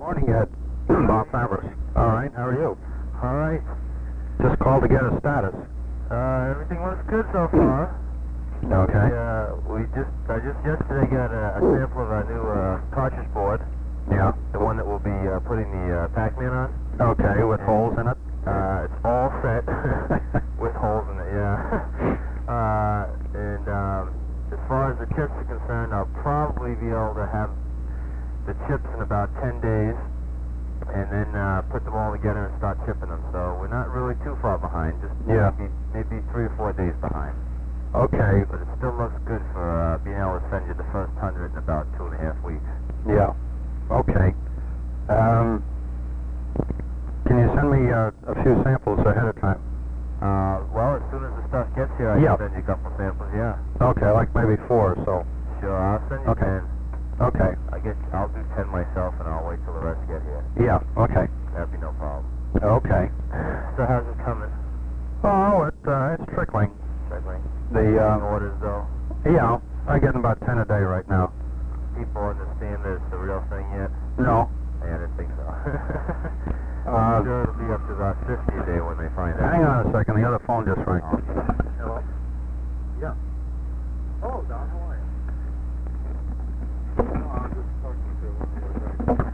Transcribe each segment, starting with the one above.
Morning, Ed. Bob Favres. All right, how are you? All right. Just called to get a status. Everything looks good so far. Okay. I just yesterday got a sample of our new cartridge board. Yeah. The one that we'll be putting the Pac-Man on. Okay, with holes in it? It's all set with holes in it, yeah. As far as the chips are concerned, I'll probably be able to have the chips in about 10 days, and then put them all together and start chipping them. So we're not really too far behind, just maybe 3 or 4 days behind. Okay. But it still looks good for being able to send you the first 100 in about 2.5 weeks. Yeah. Okay. Can you send me a few samples ahead of time? Well, as soon as the stuff gets here, I can send you a couple samples, yeah. Okay, like maybe 4 or so. Sure, I'll send you 10. Okay. I'll do 10 myself, and I'll wait till the rest get here. Yeah, okay. That'd be no problem. Okay. So how's it coming? Oh, it's trickling. Trickling? The, orders, though? Yeah, I'm getting about 10 a day right now. People understand that it's the real thing yet? No. I didn't think so. I'm sure it'll be up to about 50 a day when they find out. Hang on a second, the other phone just rang. Hello? Yeah. Oh, Don, how are you? No, I was just talking to one of the other guys.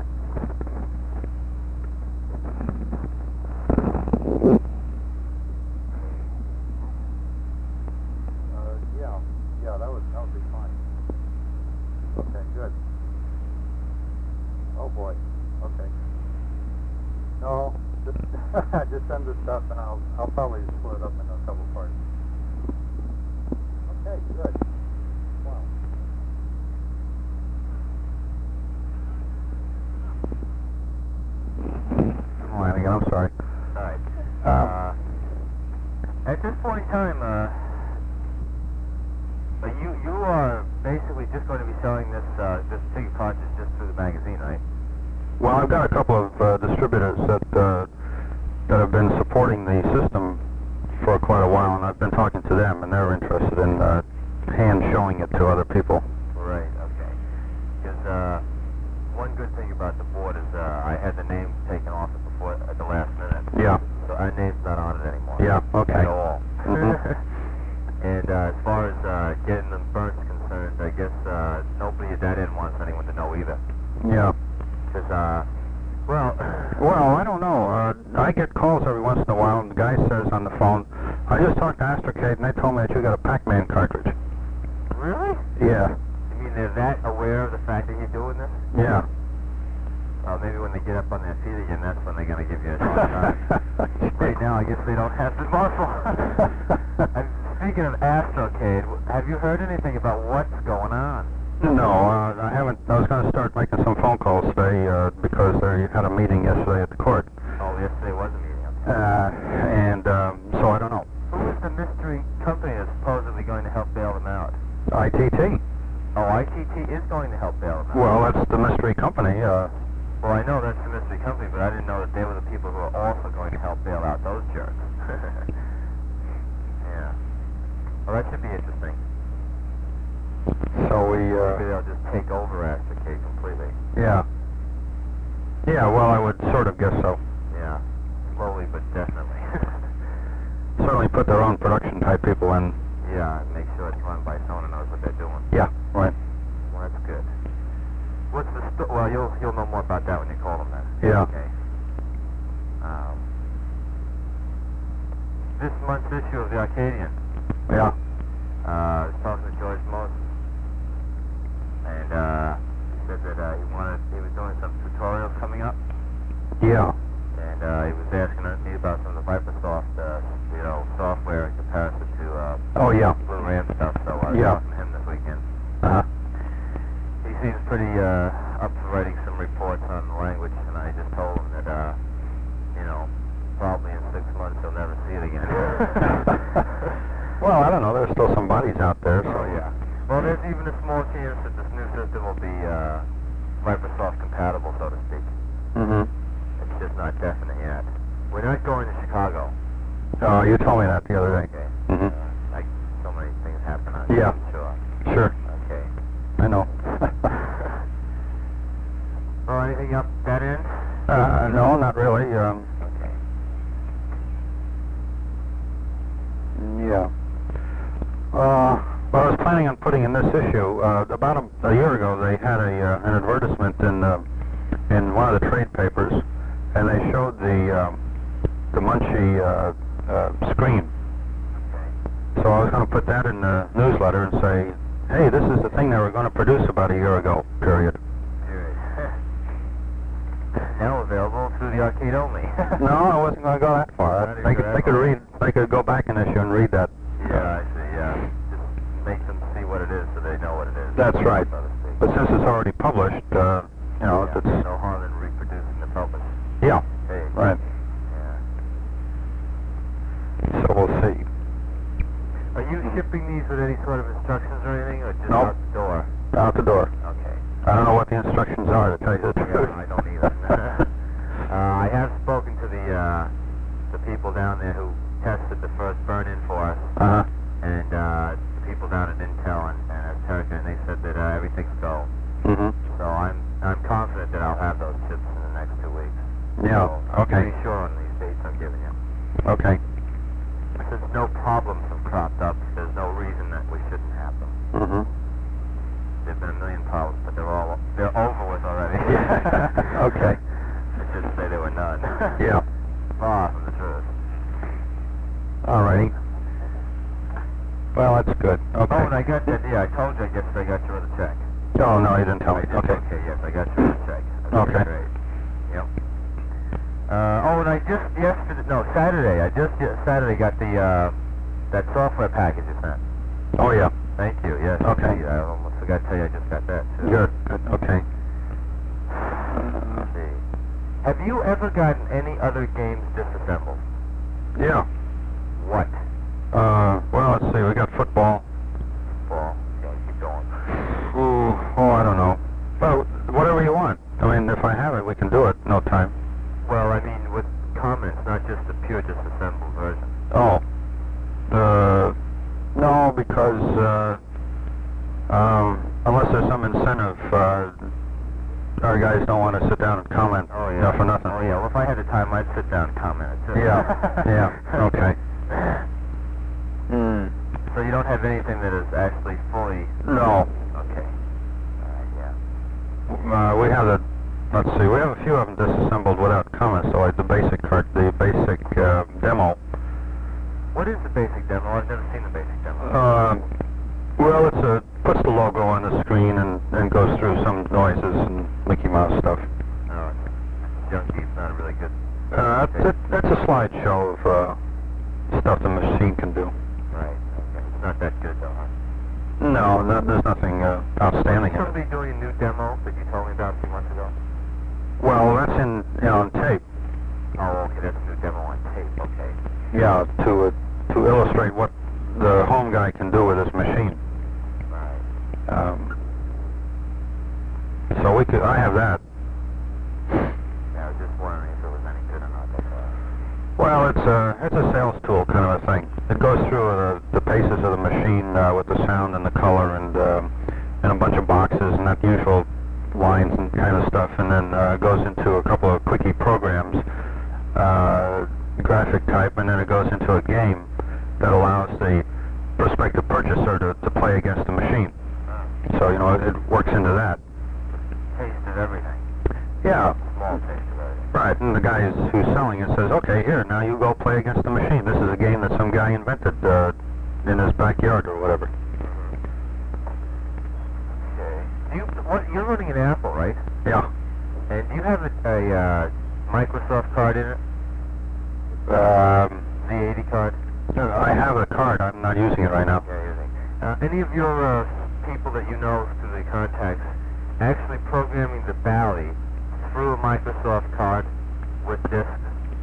Yeah, that would be fine. Okay, good. Oh boy. Okay. No, just send the stuff, and I'll probably split it up into a couple parts. Okay, good. Wow. Flanagan, I'm sorry. All right. At this point in time, you are basically just going to be selling this big cartridge just through the magazine, right? Well, I've got a couple of distributors that have been supporting the system for quite a while, and I've been talking to them, and they're interested in hand showing it to other people. Right. Okay. Because one good thing about the board is I had the name taken off it before at the last minute. Yeah. So our name's not on it anymore. Yeah. Okay. At all. And as far as getting them burnt is concerned, I guess nobody at that end wants anyone to know either. Yeah. Because, well, I don't know. I get calls every once in a while, and the guy says on the phone, I just talked to Astrocade, and they told me that you got a Pac-Man cartridge. Really? Yeah. You mean they're that aware of the fact that you're doing this? Yeah. Well, maybe when they get up on their feet again, that's when they're going to give you a shot. Right now, I guess they don't have the muscle. And speaking of Astrocade, have you heard anything about what's going on? No, I haven't. I was going to start making some phone calls today because they had a meeting yesterday at the court. Oh, yesterday was a meeting. So I don't know. Who is the mystery company that's supposedly going to help bail them out? ITT. Oh, ITT is going to help bail them out. Well, that's the mystery company. Well, I know that's the mystery company, but I didn't know that they were the people who are also going to help bail out those jerks. Yeah. Well, that should be interesting. So maybe they'll just take over Astrocade completely. Yeah. Yeah, well, I would sort of guess so. Yeah. Slowly, but definitely. Certainly put their own production type people in. Yeah, and make sure it's run by someone who knows what they're doing. Yeah, right. Well, that's good. What's the well, you'll know more about that when you call them then. Yeah. Okay. This month's issue of the Arcadian. Yeah. I was talking to George Moses, and he said that he was doing some tutorials coming up. Yeah. And he was asking me about some of the Microsoft, software in comparison to Blue Ram stuff. So I was talking to him this weekend. He seems pretty up for writing some reports on the language, and I just told him that probably in 6 months he'll never see it again. Well, I don't know. There's still some bodies out there. So. Oh yeah. Well, there's even a small chance that this new system will be Microsoft compatible, so to speak. Mm-hmm. It's just not definite yet. We're not going to Chicago. Oh, you told me that the other day. Okay. Mm-hmm. Like so many things happen on Yeah. Sure. Sure. Okay. I know. Well, anything anything up that end? No, not really. Okay. Yeah. Well, I was planning on putting in this issue. About a year ago, they had an advertisement in one of the trade papers, and they showed the Munchie screen. So I was going to put that in the newsletter and say, hey, this is the thing they were going to produce about a year ago, period. Now available through the arcade only. No, I wasn't going to go that far. They could go back an issue and read that. Yeah, I see, yeah. Just make them see what it is so they know what it is. That's right. So to speak. But since it's already published, you know, Yeah, it's... no harm in reproducing the publish. Yeah, Hey. right. Yeah. So we'll see. Are you shipping these with any sort of instructions or anything, or just Nope. out the door? Out the door. Okay. I don't know what the instructions are, to tell you the truth. Yeah, I don't either. I have spoken to the people down there who tested the first burn-in for us, Uh-huh. and the people down at Intel and at Terrakin, and they said that everything's go. Mm-hmm. So I'm confident that I'll have those chips in the next 2 weeks. Yeah, So okay. Be sure on these dates I'm giving you. Okay. Since no problems have cropped up, there's no reason that we shouldn't have them. Mm-hmm. There've been a million problems, but they're over with already. Yeah. Okay. I should say there were none. Yeah. Far from the truth. All righty. Well, that's good. Okay. Oh, and I got that. Yeah, I told you I guess I got your other check. Oh, no, you didn't tell me. I did? Okay. Okay, yes, I got your other check. That's Okay. Great. Yep. Oh, and I just Saturday got the that software package you sent. Oh, yeah. Thank you. Yes. Okay. I almost forgot to tell you I just got that too. Good. Good. Okay. Let's see. Have you ever gotten any other games disassembled? Yeah. What? Well, let's see. We got football. Ball. Yeah, keep going. Ooh, I don't know. Well, whatever you want. I mean, if I have it, we can do it. No time. Well, I mean with comments, not just the pure disassembled version. Oh. No, because, unless there's some incentive, our guys don't want to sit down and comment. Oh yeah. You know, for nothing. Oh yeah. Well, if I had the time, I'd sit down and comment it too. Yeah. Yeah. Okay. So you don't have anything that is actually fully. No. Okay. Yeah. We have let's see, we have a few of them disassembled without comments, so like the basic demo. What is the basic demo? I've never seen the basic demo. Well, puts the logo on the screen and goes through some noises and Mickey Mouse stuff. Oh, it's junky. It's not really good. That's a slideshow of stuff the machine can do. Right. Okay. It's not that good though, huh? No, there's nothing outstanding in it. Somebody doing a new demo that you told me about a few months ago? Well, that's on tape. Oh, okay, that's a new demo on tape, okay. Yeah, to illustrate what the home guy can do with his machine. Right. So I have that. Yeah, I was just wondering if it was any good or not. Well, it's a sales tool kind of a thing. It goes through the paces of the machine with the sound and the color and a bunch of boxes and that usual lines and kind of stuff, and then goes into a couple of quickie programs, graphic type, and then it goes into a game that allows the prospective purchaser to play against the machine. So, you know, it works into that. Taste of everything. Yeah. Small taste of everything. Right, and the guy who's selling it says, okay, here, now you go play against the machine. This is a game that some guy invented in his backyard or whatever. You're running an Apple, right? Yeah. And do you have a Microsoft card in it? The 80 card? I have a card. I'm not using it right now. Yeah, using. Any of your people that you know through the contacts actually programming the Bally through a Microsoft card with discs?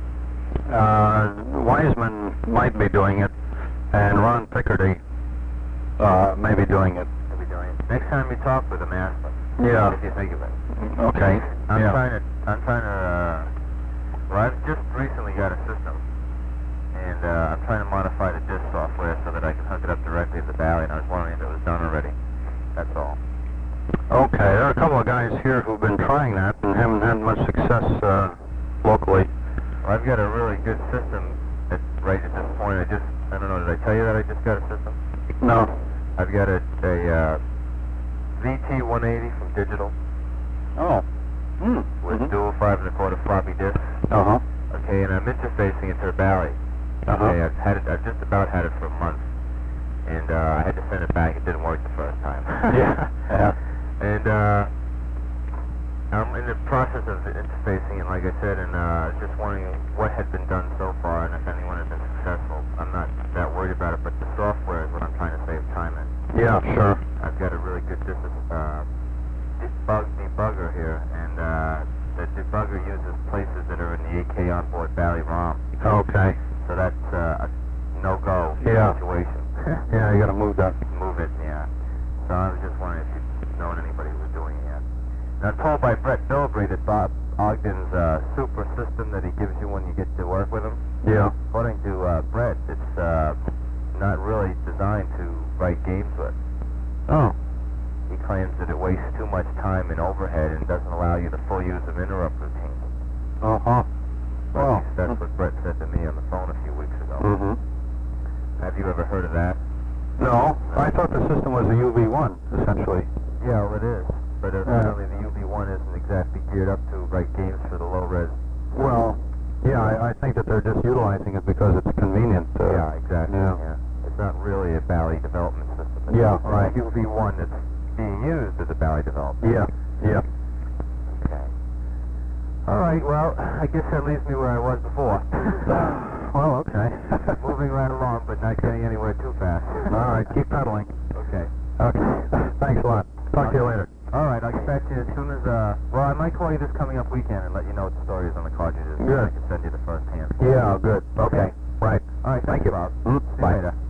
Wiseman might be doing it, and Ron Piccardy may be doing it. Next time you talk with them, ask them. Yeah. If you think of it. Okay. I'm trying to. Well, I've just recently got a system, and I'm trying to modify the disk software so that I can hook it up directly to the Bally. And I was wondering if it was done already. That's all. Okay, there are a couple of guys here who've been trying that and haven't had much success locally. Well, I've got a really good system right at this point. I don't know, did I tell you that I just got a system? No. I've got a VT180 from Digital Oh. with dual 5 1/4 floppy disks. Uh-huh. Okay, and I'm interfacing it to the Bally. Uh-huh. Okay, I've just about had it for a month, and I had to send it back. It didn't work the first time. Yeah. Yeah. And I'm in the process of interfacing it, like I said, and just wondering what had been done so far and if anyone had been successful. I'm not that worried about it, but the software is what I'm trying to save time in. Yeah, sure. I've got a really good debugger here, and the debugger uses places that are in the 8K onboard Bally ROM. Okay. So that's a no-go Yeah. situation. Yeah, you gotta move that. Move it, yeah. So I was just wondering if you'd known anybody who was doing it yet. And I'm told by Brett Bilbrey that Bob Ogden's super system that he gives you when you get to work with him, Yeah. according to Brett, it's not really designed to write games with. Oh. He claims that it wastes too much time in overhead and doesn't allow you the full use of interrupt routines. Uh-huh. Well, Well. that's what Brett said to me on the phone a few weeks ago. Mm-hmm. Have you ever heard of that? No, I thought the system was a UV1, essentially. Yeah, well, it is. But apparently the UV1 isn't exactly geared up to write games for the low-res. Well, yeah, I think that they're just utilizing it because it's convenient. Yeah, exactly. Yeah. Yeah. It's not really a Bally development system. It's Yeah, a right. UV1 that's being used as a Bally development. Yeah, yeah. Okay. All right, well, I guess that leaves me where I was before. Well, okay. Moving right along, but not getting anywhere too fast. All right, keep pedaling. Okay. Okay. Thanks a lot. Talk to you later. All right, I'll get back to you as soon as, well, I might call you this coming up weekend and let you know what the story is on the cartridges. Good. I can send you the first hand. Yeah, good. Okay. Right. All right, thank you, Bob. Mm, See you bye. later.